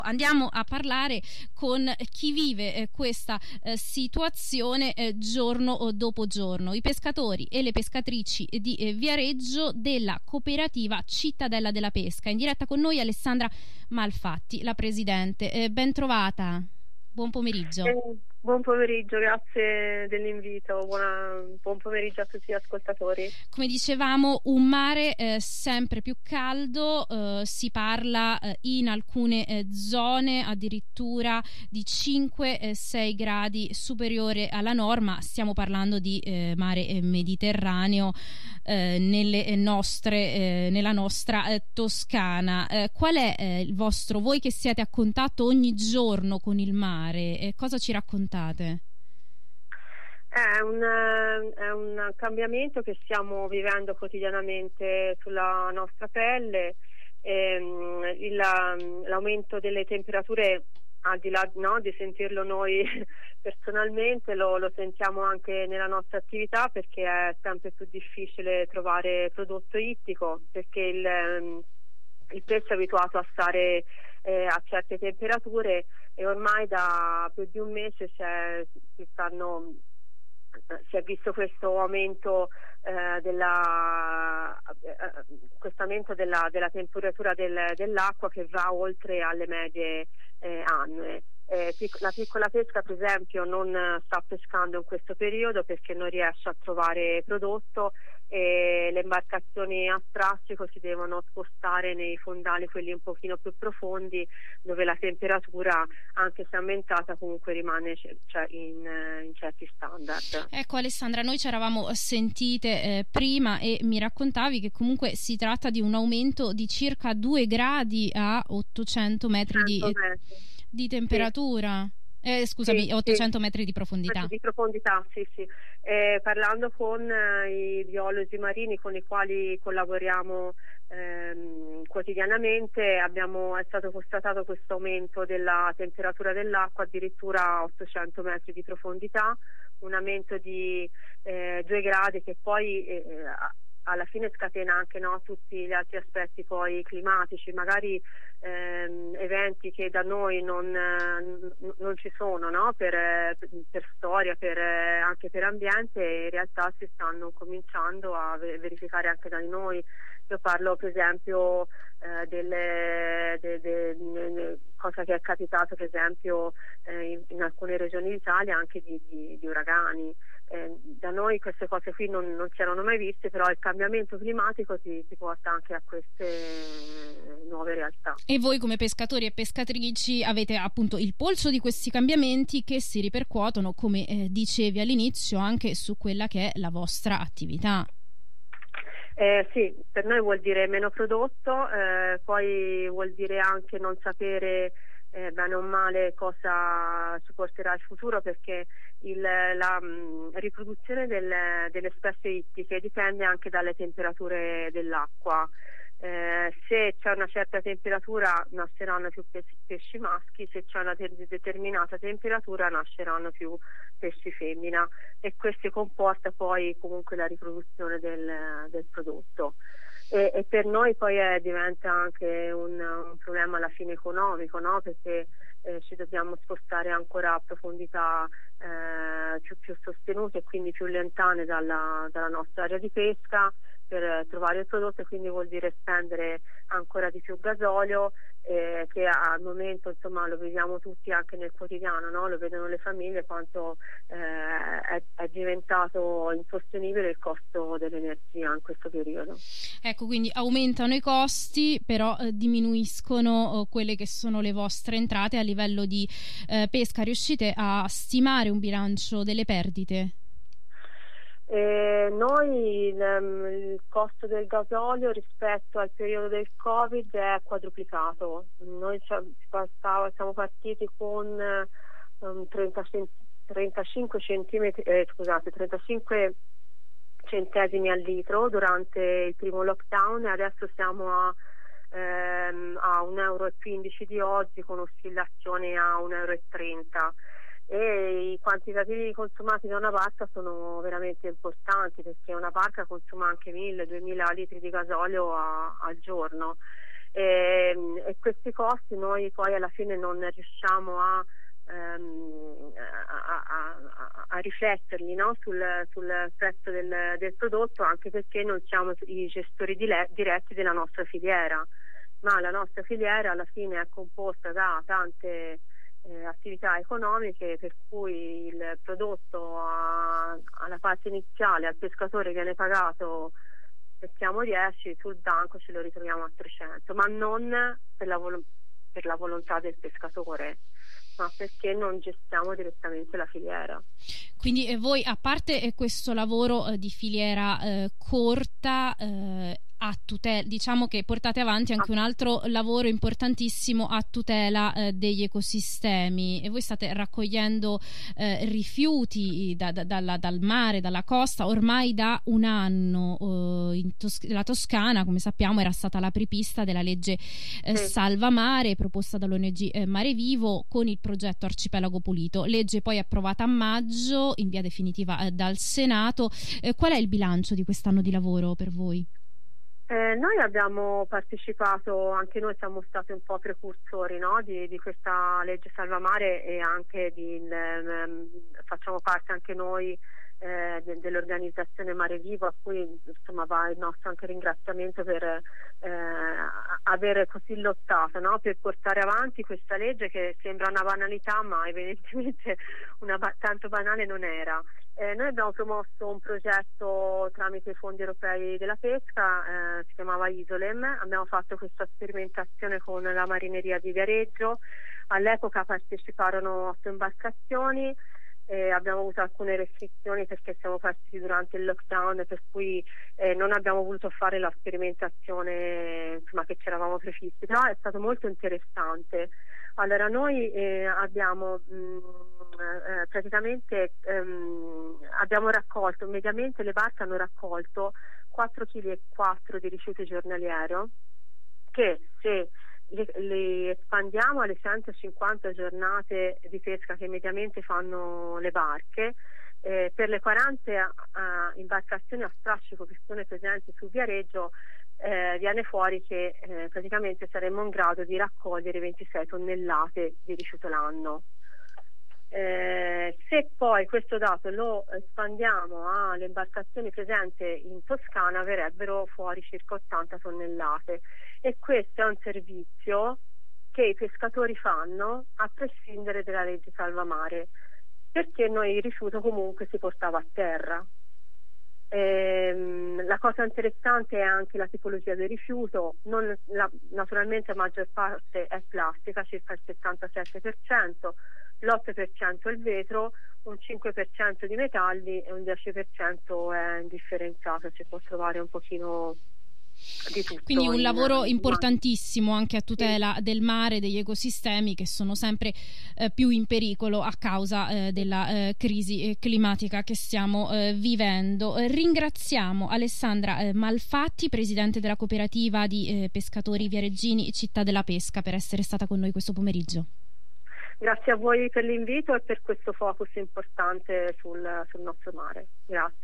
Andiamo a parlare con chi vive questa situazione giorno dopo giorno, i pescatori e le pescatrici di Viareggio della cooperativa Cittadella della Pesca. In diretta con noi Alessandra Malfatti, la presidente. Ben trovata, buon pomeriggio. Buon pomeriggio, grazie dell'invito, buon pomeriggio a tutti gli ascoltatori. Come dicevamo, un mare sempre più caldo, si parla in alcune zone addirittura di 5-6 gradi superiore alla norma. Stiamo parlando di mare Mediterraneo nella nostra Toscana. Qual è il vostro, voi che siete a contatto ogni giorno con il mare, cosa ci raccontate? È un cambiamento che stiamo vivendo quotidianamente sulla nostra pelle. L'aumento delle temperature, al di là di sentirlo noi personalmente, lo sentiamo anche nella nostra attività, perché è sempre più difficile trovare prodotto ittico, perché il pesce è abituato a stare a certe temperature, e ormai da più di un mese si è visto questo aumento della temperatura dell'acqua, che va oltre alle medie annue. La piccola pesca, per esempio, non sta pescando in questo periodo perché non riesce a trovare prodotto, e le imbarcazioni a strascico si devono spostare nei fondali, quelli un pochino più profondi, dove la temperatura, anche se aumentata, comunque rimane in certi standard. Ecco Alessandra, noi ci eravamo sentite prima e mi raccontavi che comunque si tratta di un aumento di circa 2 gradi a 800 metri di temperatura. Scusami, sì, 800 metri di profondità. Di profondità, sì. Parlando con i biologi marini con i quali collaboriamo quotidianamente, è stato constatato questo aumento della temperatura dell'acqua addirittura a 800 metri di profondità, un aumento di 2 gradi che poi alla fine scatena anche tutti gli altri aspetti poi climatici, magari eventi che da noi non ci sono, per storia, anche per ambiente, e in realtà si stanno cominciando a verificare anche da noi. Io parlo per esempio cosa che è capitato per esempio in alcune regioni d'Italia, anche di uragani. Da noi queste cose qui non si erano mai viste, però il cambiamento climatico si porta anche a queste nuove realtà. E voi come pescatori e pescatrici avete appunto il polso di questi cambiamenti che si ripercuotono, come dicevi all'inizio, anche su quella che è la vostra attività. Sì, per noi vuol dire meno prodotto, poi vuol dire anche non sapere bene o male cosa ci porterà il futuro, perché la riproduzione delle specie ittiche dipende anche dalle temperature dell'acqua. Se c'è una certa temperatura nasceranno più pesci maschi, se c'è una determinata temperatura nasceranno più pesci femmina, e questo comporta poi comunque la riproduzione del prodotto. E per noi poi diventa anche un problema alla fine economico, perché ci dobbiamo spostare ancora a profondità più sostenute e quindi più lontane dalla nostra area di pesca per trovare il prodotto, e quindi vuol dire spendere ancora di più gasolio, che al momento insomma lo vediamo tutti anche nel quotidiano, lo vedono le famiglie quanto è diventato insostenibile il costo dell'energia in questo periodo. Ecco, quindi aumentano i costi, però diminuiscono quelle che sono le vostre entrate a livello di pesca. Riuscite a stimare un bilancio delle perdite? Noi il costo del gasolio rispetto al periodo del Covid è quadruplicato. Noi siamo partiti con 35 centesimi al litro durante il primo lockdown, e adesso siamo a 1,15 € di oggi, con oscillazione a 1,30 €. E i quantitativi consumati da una barca sono veramente importanti, perché una barca consuma anche 1.000-2.000 litri di gasolio al giorno, e questi costi noi poi alla fine non riusciamo a rifletterli, no? sul prezzo del prodotto, anche perché non siamo i gestori diretti della nostra filiera, ma la nostra filiera alla fine è composta da tante attività economiche, per cui il prodotto alla parte iniziale al pescatore viene pagato, mettiamo 10, sul banco ce lo ritroviamo a 300, ma non per la volontà del pescatore, ma perché non gestiamo direttamente la filiera. Quindi voi, a parte questo lavoro di filiera corta, a tutela, diciamo che portate avanti anche un altro lavoro importantissimo a tutela degli ecosistemi, e voi state raccogliendo rifiuti dal mare, dalla costa, ormai da un anno. La Toscana, come sappiamo, era stata l'apripista della legge Salva Mare, proposta dall'ONG Mare Vivo, con il progetto Arcipelago Pulito, legge poi approvata a maggio in via definitiva dal Senato. Qual è il bilancio di quest'anno di lavoro per voi? Noi abbiamo partecipato, anche noi siamo stati un po' precursori, no? di questa legge Salva Mare, e anche facciamo parte anche noi dell'organizzazione Mare Vivo, a cui insomma va il nostro anche ringraziamento per aver così lottato, no? Per portare avanti questa legge che sembra una banalità, ma evidentemente tanto banale non era. Noi abbiamo promosso un progetto tramite i fondi europei della pesca, si chiamava Isolem. Abbiamo fatto questa sperimentazione con la marineria di Viareggio. All'epoca parteciparono 8 imbarcazioni. Abbiamo avuto alcune restrizioni perché siamo partiti durante il lockdown, per cui non abbiamo voluto fare la sperimentazione, insomma, che ci eravamo prefissi, però è stato molto interessante. Allora noi abbiamo praticamente abbiamo raccolto, mediamente le barche hanno raccolto 4,4 kg di rifiuti giornaliero, che se le espandiamo alle 150 giornate di pesca che mediamente fanno le barche, per le 40 imbarcazioni a strascico che sono presenti su Viareggio, viene fuori che praticamente saremmo in grado di raccogliere 26 tonnellate di rifiuto l'anno. Se poi questo dato lo espandiamo alle imbarcazioni presenti in Toscana, verrebbero fuori circa 80 tonnellate, e questo è un servizio che i pescatori fanno a prescindere dalla legge Salva Mare, perché noi il rifiuto comunque si portava a terra. La cosa interessante è anche la tipologia del rifiuto. Naturalmente la maggior parte è plastica, circa il 77%, l'8% è il vetro, un 5% di metalli e un 10% è indifferenziato, si può trovare un pochino di tutto. Quindi un lavoro importantissimo anche a tutela del mare, degli ecosistemi che sono sempre più in pericolo a causa della crisi climatica che stiamo vivendo. Ringraziamo Alessandra Malfatti, presidente della cooperativa di pescatori viareggini Città della Pesca, per essere stata con noi questo pomeriggio. Grazie a voi per l'invito e per questo focus importante sul nostro mare. Grazie.